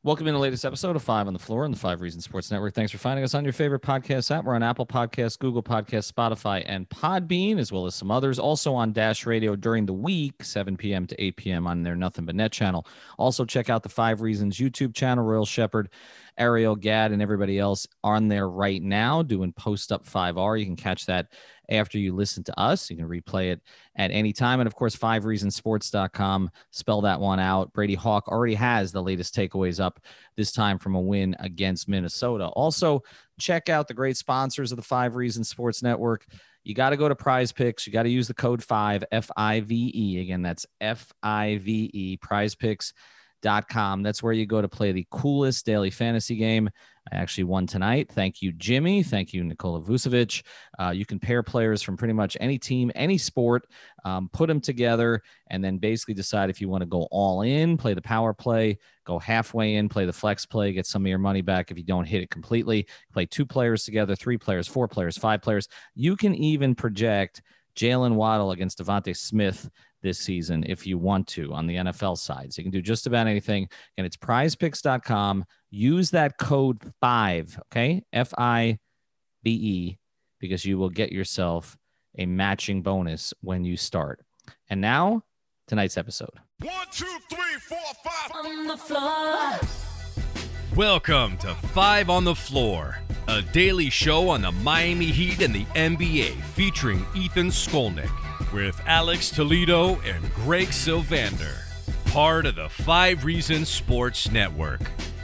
Welcome in the latest episode of Five on the Floor on the Five Reasons Sports Network. Thanks for finding us on your favorite podcast app. We're on Apple Podcasts, Google Podcasts, Spotify, and Podbean, as well as some others. Also on Dash Radio during the week, 7 p.m. to 8 p.m. on their Nothing But Net channel. Also check out the Five Reasons YouTube channel. Royal Shepherd, Ariel, Gad, and everybody else on there right now doing Post Up 5R. You can catch that after you listen to us. You can replay it at any time. And of course, fivereasonsports.com. Spell that one out. Brady Hawk already has the latest takeaways up, this time from a win against Minnesota. Also, check out the great sponsors of the Five Reasons Sports Network. You got to go to Prize Picks. You got to use the code 5, F-I-V-E. Again, that's F-I-V-E, prizepicks.com. That's where you go to play the coolest daily fantasy game. I actually won tonight. Thank you, Jimmy. Thank you, Nikola Vucevic. You can pair players from pretty much any team, any sport, put them together, and then basically decide if you want to go all in, play the power play, go halfway in, play the flex play, get some of your money back if you don't hit it completely. Play 2 players together, 3 players, 4 players, 5 players. You can even project Jalen Waddle against Devontae Smith this season if you want to on the NFL side. So you can do just about anything. And it's prizepicks.com. Use that code 5, okay? F-I-V-E, because you will get yourself a matching bonus when you start. And now, tonight's episode. 1, 2, 3, 4, 5 on the floor. Welcome to Five on the Floor, a daily show on the Miami Heat and the NBA featuring Ethan Skolnick with Alex Toledo and Greg Sylvander, part of the Five Reasons Sports Network.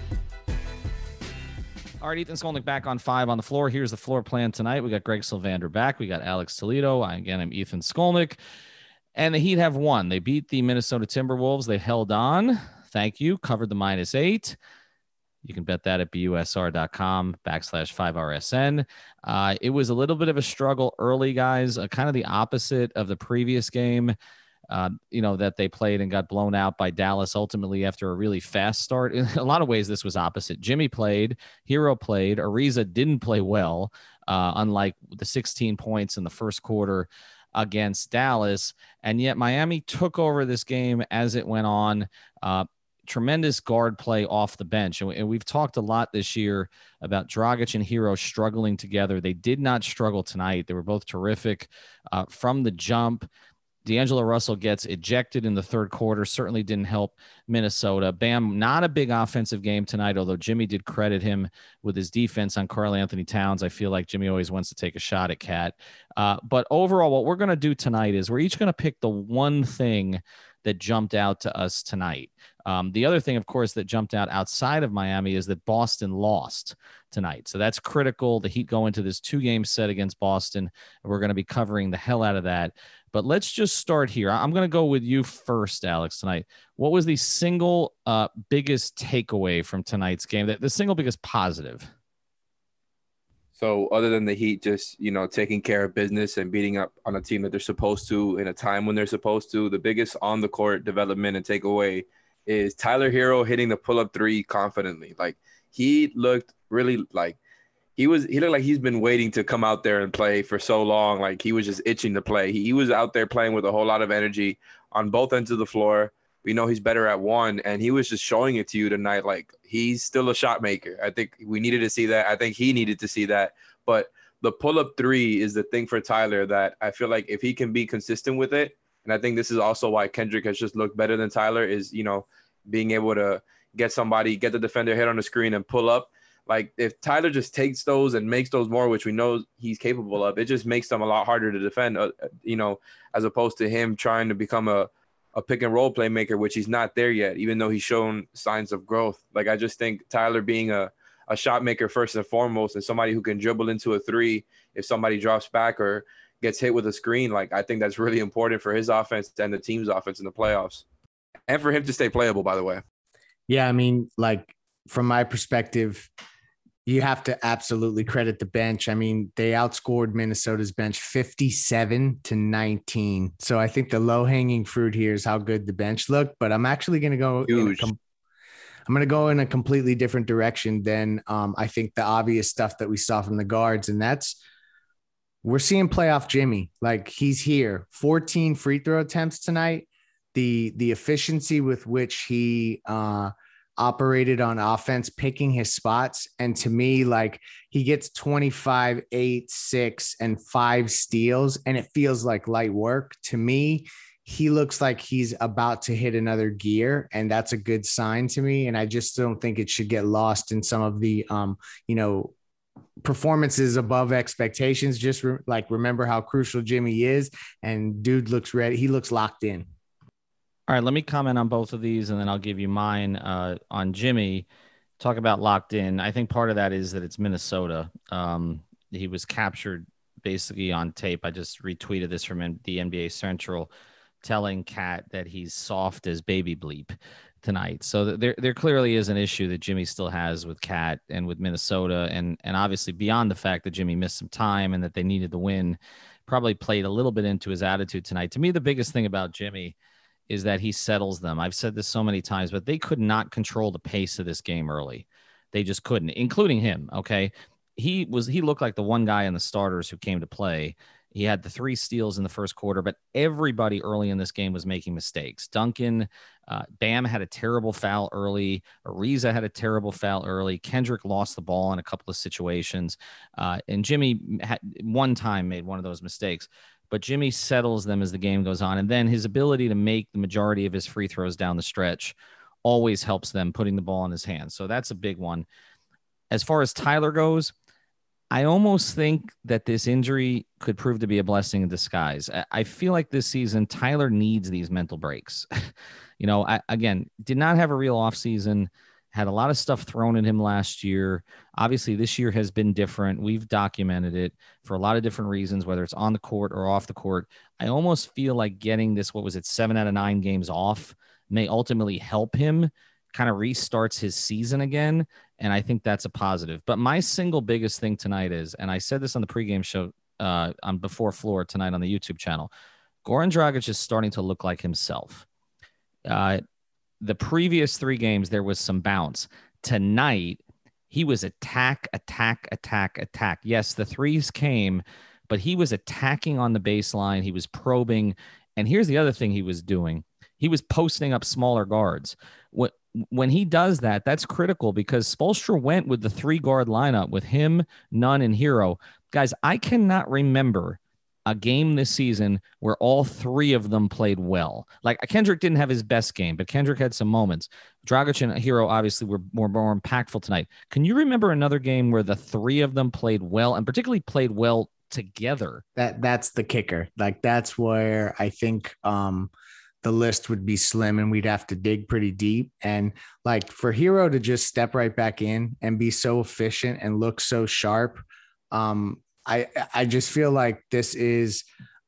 All right, Ethan Skolnick back on Five on the Floor. Here's the floor plan tonight. We got Greg Sylvander back. We got Alex Toledo. I'm Ethan Skolnick. And the Heat have won. They beat the Minnesota Timberwolves. They held on. Thank you. Covered the -8. You can bet that at busr.com/5RSN. It was a little bit of a struggle early, guys, kind of the opposite of the previous game, that they played and got blown out by Dallas ultimately after a really fast start. In a lot of ways, this was opposite. Jimmy played, Hero played, Ariza didn't play well, unlike the 16 points in the first quarter against Dallas. And yet Miami took over this game as it went on. Tremendous guard play off the bench. And we've talked a lot this year about Dragic and Hero struggling together. They did not struggle tonight. They were both terrific from the jump. D'Angelo Russell gets ejected in the third quarter. Certainly didn't help Minnesota. Bam, not a big offensive game tonight, although Jimmy did credit him with his defense on Karl-Anthony Towns. I feel like Jimmy always wants to take a shot at Cat. But overall, what we're going to do tonight is we're each going to pick the one thing that jumped out to us tonight. The other thing, of course, that jumped out outside of Miami is that Boston lost tonight. So that's critical. The Heat go into this 2-game set against Boston. We're going to be covering the hell out of that. But let's just start here. I'm going to go with you first, Alex, tonight. What was the single biggest takeaway from tonight's game, the single biggest positive? So other than the Heat just, taking care of business and beating up on a team that they're supposed to in a time when they're supposed to, the biggest on-the-court development and takeaway is Tyler Hero hitting the pull-up 3 confidently. Like, he looked really like he looked like he's been waiting to come out there and play for so long. Like, he was just itching to play. He was out there playing with a whole lot of energy on both ends of the floor. We know he's better at one, and he was just showing it to you tonight. Like, he's still a shot maker. I think we needed to see that. I think he needed to see that. But the pull-up 3 is the thing for Tyler that I feel like if he can be consistent with it, and I think this is also why Kendrick has just looked better than Tyler, is, being able to get the defender hit on the screen and pull up. Like, if Tyler just takes those and makes those more, which we know he's capable of, it just makes them a lot harder to defend, as opposed to him trying to become a pick and roll playmaker, which he's not there yet, even though he's shown signs of growth. Like, I just think Tyler being a shot maker first and foremost, and somebody who can dribble into a 3 if somebody drops back or gets hit with a screen, like, I think that's really important for his offense and the team's offense in the playoffs. And for him to stay playable, by the way. Yeah, I mean, like, from my perspective, you have to absolutely credit the bench. I mean, they outscored Minnesota's bench 57-19. So I think the low-hanging fruit here is how good the bench looked. But I'm actually going to go in a completely different direction than I think the obvious stuff that we saw from the guards. And that's, we're seeing playoff Jimmy. Like, he's here. 14 free throw attempts tonight. The efficiency with which he operated on offense, picking his spots. And to me, like, he gets 25, 8, 6, and 5 steals, and it feels like light work. To me, he looks like he's about to hit another gear, and that's a good sign to me. And I just don't think it should get lost in some of the, performances above expectations. Just remember how crucial Jimmy is, and dude looks ready. He looks locked in. All right, let me comment on both of these, and then I'll give you mine on Jimmy. Talk about locked in. I think part of that is that it's Minnesota. He was captured basically on tape. I just retweeted this from the NBA Central, telling Cat that he's soft as baby bleep tonight. So there clearly is an issue that Jimmy still has with Cat and with Minnesota, and obviously beyond the fact that Jimmy missed some time and that they needed the win, probably played a little bit into his attitude tonight. To me, the biggest thing about Jimmy is that he settles them. I've said this so many times, but they could not control the pace of this game early. They just couldn't, including him. Okay. He looked like the one guy in the starters who came to play. He had the 3 steals in the first quarter, but everybody early in this game was making mistakes. Duncan, Bam had a terrible foul early. Ariza had a terrible foul early. Kendrick lost the ball in a couple of situations. And Jimmy one time made one of those mistakes. But Jimmy settles them as the game goes on. And then his ability to make the majority of his free throws down the stretch always helps them, putting the ball in his hands. So that's a big one. As far as Tyler goes, I almost think that this injury could prove to be a blessing in disguise. I feel like this season, Tyler needs these mental breaks. Again, did not have a real offseason. Had a lot of stuff thrown at him last year. Obviously, this year has been different. We've documented it for a lot of different reasons, whether it's on the court or off the court. I almost feel like getting this, 7 out of 9 games off may ultimately help him, kind of restarts his season again. And I think that's a positive. But my single biggest thing tonight is, and I said this on the pregame show on Before Floor tonight on the YouTube channel, Goran Dragic is starting to look like himself. The previous 3 games, there was some bounce. Tonight, he was attack. Yes, the threes came, but he was attacking on the baseline. He was probing. And here's the other thing he was doing. He was posting up smaller guards. When he does that, that's critical, because Spoelstra went with the 3-guard lineup with him, Nunn, and Hero. Guys, I cannot remember a game this season where all 3 of them played well. Like, Kendrick didn't have his best game, but Kendrick had some moments. Dragic and Hero obviously were more impactful tonight. Can you remember another game where the 3 of them played well, and particularly played well together? That's the kicker. Like, that's where I think the list would be slim, and we'd have to dig pretty deep. And like, for Hero to just step right back in and be so efficient and look so sharp, I just feel like this is,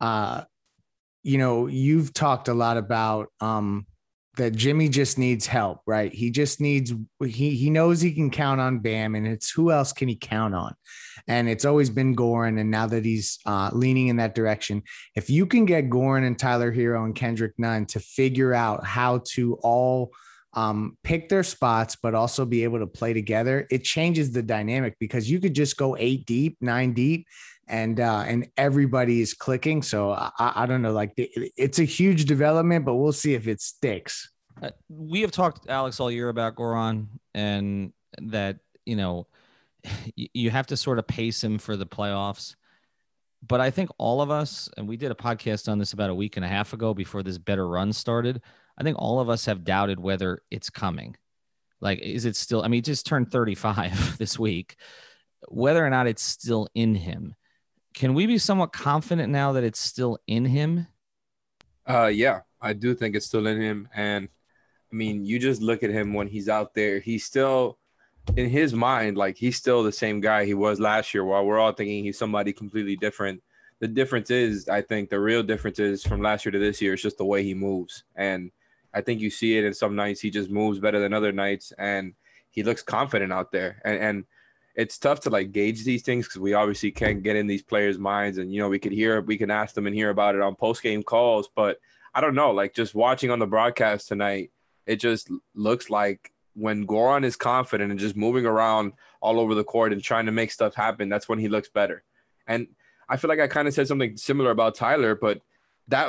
you've talked a lot about that Jimmy just needs help, right? He just needs, he knows he can count on Bam, and it's who else can he count on? And it's always been Goran. And now that he's leaning in that direction, if you can get Goran and Tyler Hero and Kendrick Nunn to figure out how to all pick their spots, but also be able to play together, it changes the dynamic, because you could just go 8 deep, 9 deep, and everybody is clicking. So I don't know, like, it's a huge development, but we'll see if it sticks. We have talked, Alex, all year about Goran, and that, you have to sort of pace him for the playoffs. But I think all of us, and we did a podcast on this about a week and a half ago before this better run started, I think all of us have doubted whether it's coming. Like, is it still, he just turned 35 this week, whether or not it's still in him. Can we be somewhat confident now that it's still in him? Yeah, I do think it's still in him. And you just look at him when he's out there, he's still, in his mind, like, he's still the same guy he was last year, while we're all thinking he's somebody completely different. The difference is, I think the real difference is from last year to this year, it's just the way he moves. And I think you see it in some nights. He just moves better than other nights, and he looks confident out there. And it's tough to like gauge these things, because we obviously can't get in these players' minds, and we can ask them and hear about it on post-game calls. But I don't know, like, just watching on the broadcast tonight, it just looks like when Goran is confident and just moving around all over the court and trying to make stuff happen, that's when he looks better. And I feel like I kind of said something similar about Tyler, but that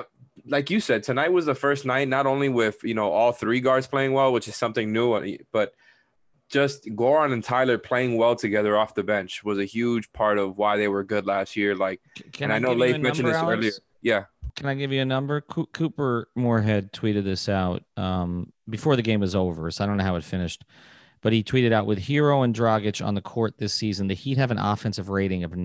like you said, tonight was the first night, not only with, all three guards playing well, which is something new, but just Goran and Tyler playing well together off the bench was a huge part of why they were good last year. Like, Can I know Leif mentioned this earlier. Yeah. Can I give you a number? Cooper Moorhead tweeted this out before the game was over, so I don't know how it finished. But he tweeted out, with Hero and Dragic on the court this season, the Heat have an offensive rating of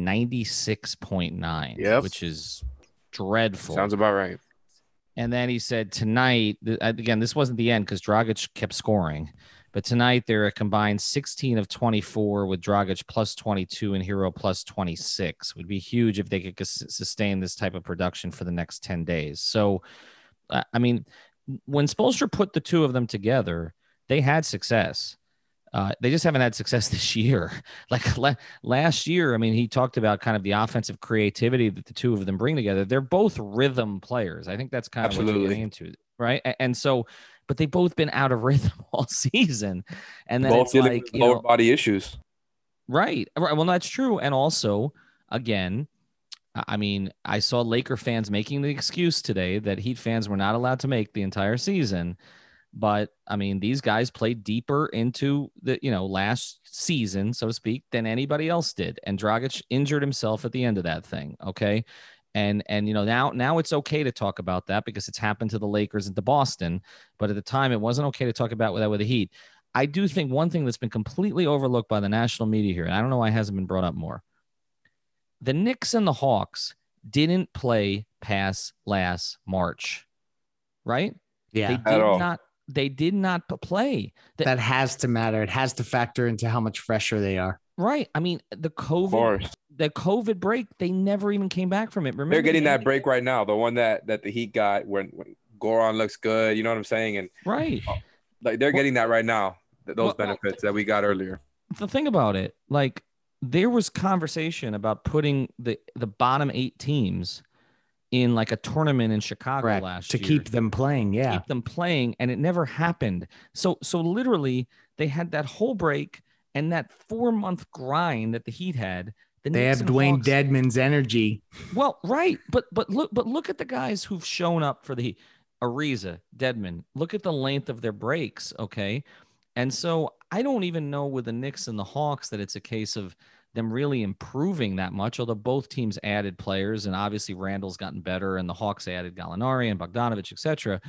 96.9, which is dreadful. Sounds about right. And then he said tonight, again, this wasn't the end because Dragic kept scoring. But tonight they're a combined 16 of 24 with Dragic plus 22 and Hero plus 26. Would be huge if they could sustain this type of production for the next 10 days. So, I mean, when Spoelstra put the two of them together, they had success. They just haven't had success this year. Like last year, I mean, he talked about kind of the offensive creativity that the two of them bring together. They're both rhythm players. I think that's kind of what you're getting into, right? And so, but they've both been out of rhythm all season. And then both dealing with lower body issues. Right. Well, that's true. And also, again, I mean, I saw Laker fans making the excuse today that Heat fans were not allowed to make the entire season. But I mean, these guys played deeper into the, last season, so to speak, than anybody else did. And Dragic injured himself at the end of that thing. Okay. And now it's okay to talk about that because it's happened to the Lakers and to Boston. But at the time, it wasn't okay to talk about that with the Heat. I do think one thing that's been completely overlooked by the national media here, and I don't know why it hasn't been brought up more. The Knicks and the Hawks didn't play past last March, right? Yeah. They did not play. That has to matter. It has to factor into how much fresher they are. Right. I mean, the COVID break, they never even came back from it. Remember, they're getting that break right now. The one that the Heat got when Goran looks good. You know what I'm saying? And right. Like they're getting that right now. Those benefits that we got earlier. The thing about it, like there was conversation about putting the bottom 8 teams in like a tournament in Chicago last year to keep them playing. Yeah. Keep them playing. And it never happened. So literally they had that whole break and that 4-month grind that the Heat had. They have Dwayne Dedmon's energy. Well, right. But look at the guys who've shown up for the Heat. Ariza, Dedmon, look at the length of their breaks. Okay. And so I don't even know with the Knicks and the Hawks that it's a case of them really improving that much, although both teams added players and obviously Randall's gotten better and the Hawks added Gallinari and Bogdanovich, etc.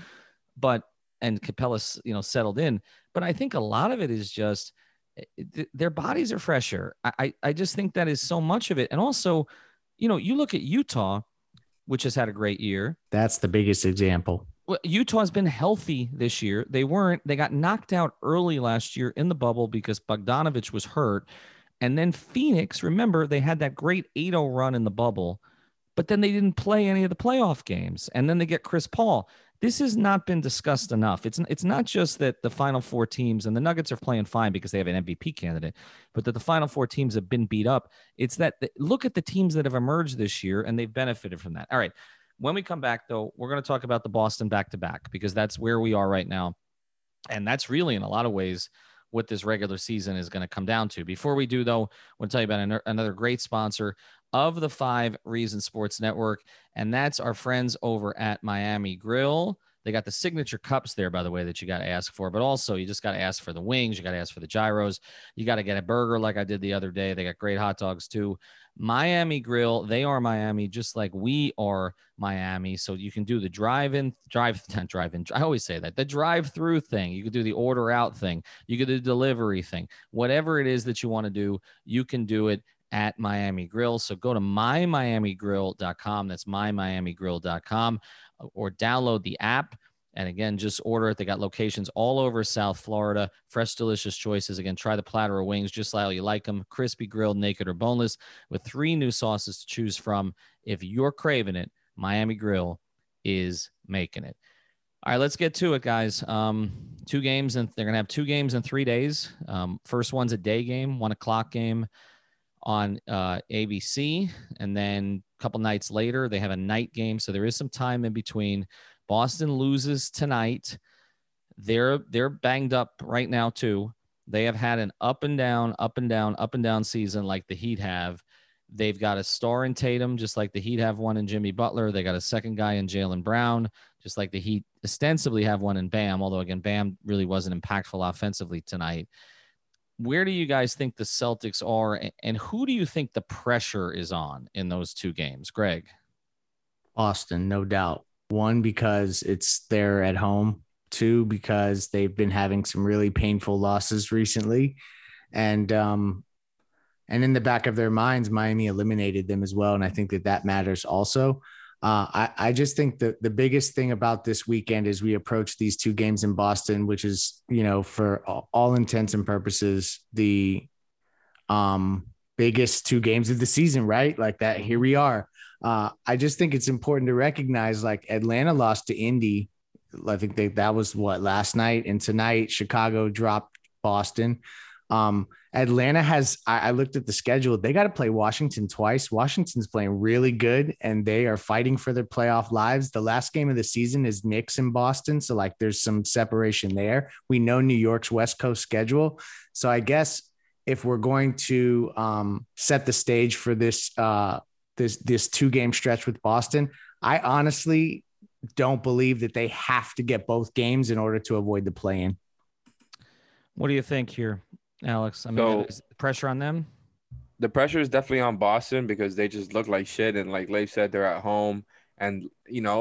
And Capella's, settled in. But I think a lot of it is just their bodies are fresher. I just think that is so much of it. And also, you look at Utah, which has had a great year. That's the biggest example. Well, Utah's been healthy this year. They got knocked out early last year in the bubble because Bogdanovich was hurt. And then Phoenix, remember, they had that great 8-0 run in the bubble, but then they didn't play any of the playoff games. And then they get Chris Paul. This has not been discussed enough. It's not just that the Final Four teams, and the Nuggets are playing fine because they have an MVP candidate, but that the Final Four teams have been beat up. It's that look at the teams that have emerged this year, and they've benefited from that. All right. When we come back, though, we're going to talk about the Boston back-to-back because that's where we are right now. And that's really, in a lot of ways, what this regular season is going to come down to. Before we do, though, I want to tell you about another great sponsor of the 5 Reasons Sports Network, and that's our friends over at Miami Grill. They got the signature cups there, by the way, that you got to ask for, but also you just got to ask for the wings. You got to ask for the gyros. You got to get a burger like I did the other day. They got great hot dogs too. Miami Grill, they are Miami just like we are Miami. So you can do the I always say that, the drive-through thing. You could do the order out thing. You could do the delivery thing. Whatever it is that you want to do, you can do it at Miami Grill. So go to mymiamigrill.com. That's mymiamigrill.com, or download the app. And again, just order it. They got locations all over South Florida. Fresh, delicious choices. Again, try the platter of wings just how you like them. Crispy, grilled, naked, or boneless, with 3 new sauces to choose from. If you're craving it, Miami Grill is making it. All right, let's get to it, guys. 2 games, and they're going to have 2 games in 3 days. First one's a day game, 1:00 game on ABC. And then a couple nights later, they have a night game. So there is some time in between. Boston loses tonight. They're banged up right now too. They have had an up and down season like the Heat have. They've got a star in Tatum, just like the Heat have one in Jimmy Butler. They got a second guy in Jaylen Brown, just like the Heat ostensibly have one in Bam, although, again, Bam really wasn't impactful offensively tonight. Where do you guys think the Celtics are, and who do you think the pressure is on in those two games? Greg? Boston, no doubt. One, because it's there at home. Two, because they've been having some really painful losses recently. And in the back of their minds, Miami eliminated them as well. And I think that matters also. I just think that the biggest thing about this weekend is we approach these two games in Boston, which is, for all intents and purposes, the biggest two games of the season, right? Like that, here we are. I just think it's important to recognize, like, Atlanta lost to Indy. I think that was last night, and tonight Chicago dropped Boston. Atlanta has, I looked at the schedule. They got to play Washington twice. Washington's playing really good and they are fighting for their playoff lives. The last game of the season is Knicks in Boston. So like there's some separation there. We know New York's West Coast schedule. So I guess if we're going to set the stage for this 2-game stretch with Boston, I honestly don't believe that they have to get both games in order to avoid the play-in. What do you think here, Alex? I mean, is pressure on them? The pressure is definitely on Boston because they just look like shit. And like Leif said, they're at home and,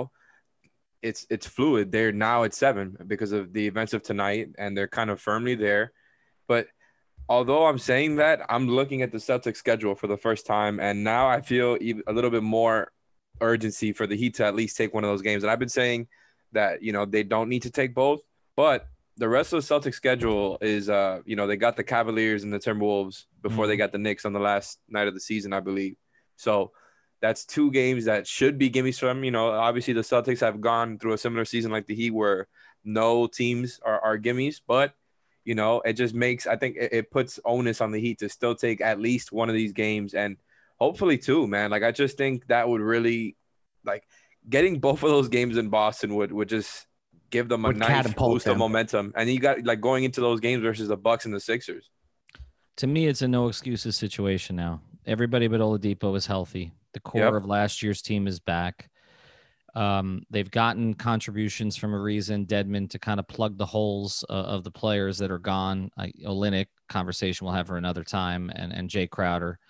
it's fluid. They're now at 7 because of the events of tonight and they're kind of firmly there. But although I'm saying that, I'm looking at the Celtics schedule for the first time. And now I feel a little bit more urgency for the Heat to at least take one of those games. And I've been saying that, they don't need to take both, but the rest of the Celtics schedule is, they got the Cavaliers and the Timberwolves before they got the Knicks on the last night of the season, I believe. So that's 2 games that should be gimmies for them. Obviously the Celtics have gone through a similar season like the Heat where no teams are gimmies, but, it just makes, I think it puts onus on the Heat to still take at least one of these games and hopefully 2, man. Like, I just think that would really, like, getting both of those games in Boston would just give them a nice boost of momentum. And you got, like, going into those games versus the Bucks and the Sixers. To me, it's a no excuses situation now. Everybody but Oladipo is healthy. The core of last year's team is back. They've gotten contributions from Ariza and Dedmon to kind of plug the holes of the players that are gone. Olynyk, conversation we'll have for another time, and Jay Crowder.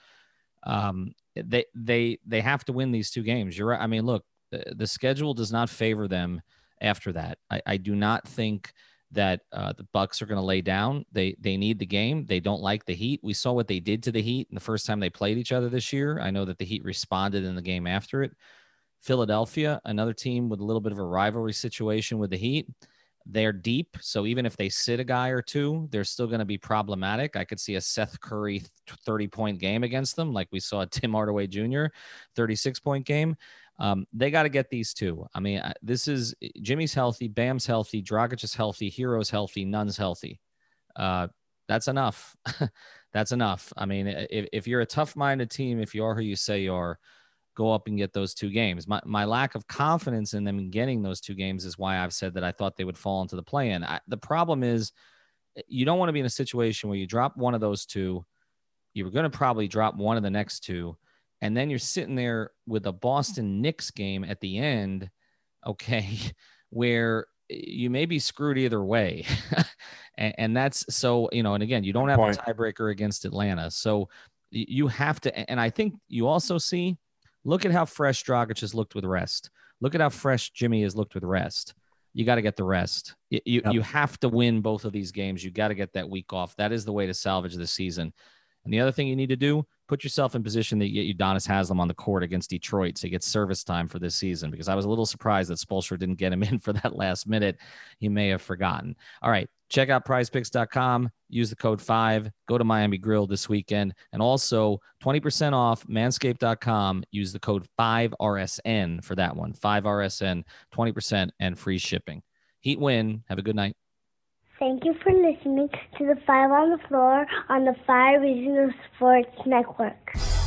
They have to win these 2 games. You're right. I mean, look, the schedule does not favor them after that. I do not think that the Bucks are going to lay down. They need the game. They don't like the Heat. We saw what they did to the Heat in the first time they played each other this year. I know that the Heat responded in the game after it. Philadelphia, another team with a little bit of a rivalry situation with the Heat. They're deep, so even if they sit a guy or 2, they're still going to be problematic. I could see a Seth Curry 30-point game against them, like we saw Tim Hardaway Jr. 36-point game. They got to get these 2. I mean, this is Jimmy's healthy, Bam's healthy, Dragic is healthy, Hero's healthy, Nunn's healthy. That's enough. That's enough. I mean, if you're a tough-minded team, if you are who you say you are, go up and get those 2 games. My lack of confidence in them in getting those 2 games is why I've said that I thought they would fall into the play-in. The problem is you don't want to be in a situation where you drop one of those 2. You're going to probably drop one of the next 2. And then you're sitting there with a Boston Knicks game at the end, okay, where you may be screwed either way. and that's so, and again, you don't have a tiebreaker against Atlanta. So you have to, and I think you also see, look at how fresh Dragic has looked with rest. Look at how fresh Jimmy has looked with rest. You got to get the rest. You have to win both of these games. You got to get that week off. That is the way to salvage the season. And the other thing you need to do, put yourself in position that you get Udonis Haslem on the court against Detroit so you get service time for this season, because I was a little surprised that Spoelstra didn't get him in for that last minute. He may have forgotten. All right, check out prizepicks.com. Use the code 5. Go to Miami Grill this weekend. And also 20% off manscaped.com. Use the code 5RSN for that one. 5RSN, 20% and free shipping. Heat win. Have a good night. Thank you for listening to the 5 on the Floor on the 5 Regional Sports Network.